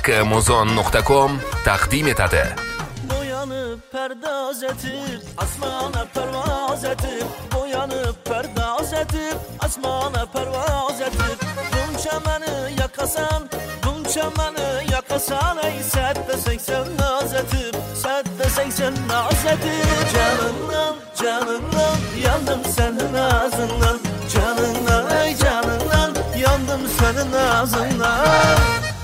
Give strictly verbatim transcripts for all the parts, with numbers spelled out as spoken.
Kmozon nokta com taqdim etadi. Boyanıp perdaz etip asmana pervaz etip, boyanıp perdaz etip asmana pervaz etip, bunca beni yakasan, bunca beni yakasan, ey sette seksen naz etip, sette seksen naz etip. Canından, canından yandım senin ağzından, canından, ey canından yandım senin ağzından.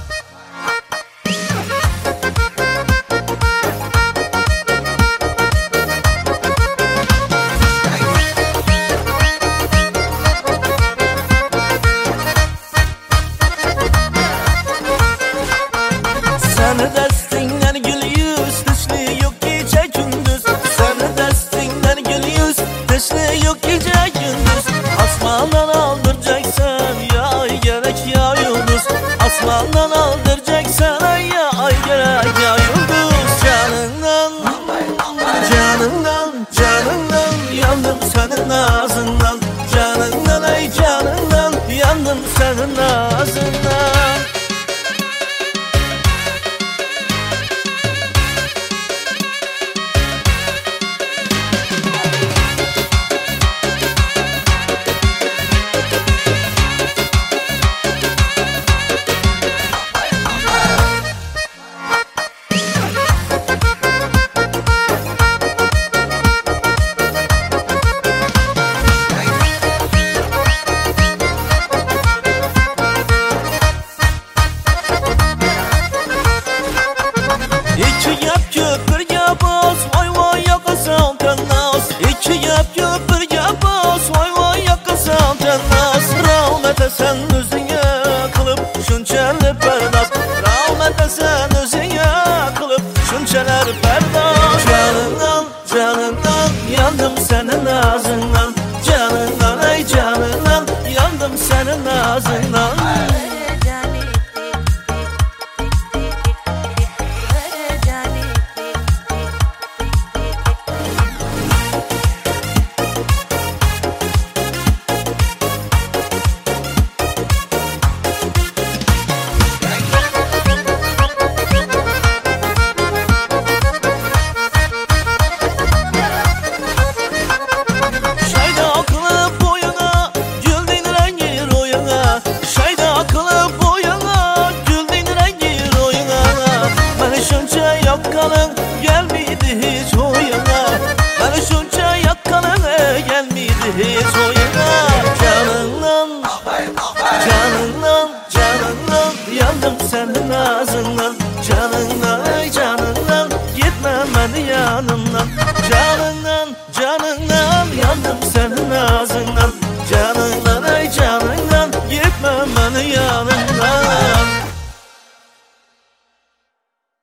Seni destinden gül yüz, dişli yok gece gündüz. Seni destinden gül yüz, dişli yok gece gündüz. Asmandan aldıracaksan ya ay gerek ya yıldız. Asmandan aldıracaksan ya ay gerek ya yıldız. Canından, canından, canından yandım senin ağzından. Canından ay canından yandım senin ağzından. İki yap köpür yapaz, vay vay yakasam tennas. İki yap köpür yapaz, vay vay yakasam tennas. Rahmet sen özüne kılıp şunçalı perdas. Rahmet sen özüne kılıp şunçalı perdas. Canından, canından yandım senin ağzından. Canından ey canından yandım senin ağzından. Yakkalın gelmedi hiç oyuna, beni şunca yakkalın gelmedi hiç oyuna. Canından, canından, canından yandım senin ağzından. Canından, ey canından gitme beni yanımdan. Canından, canından yandım senin ağzından.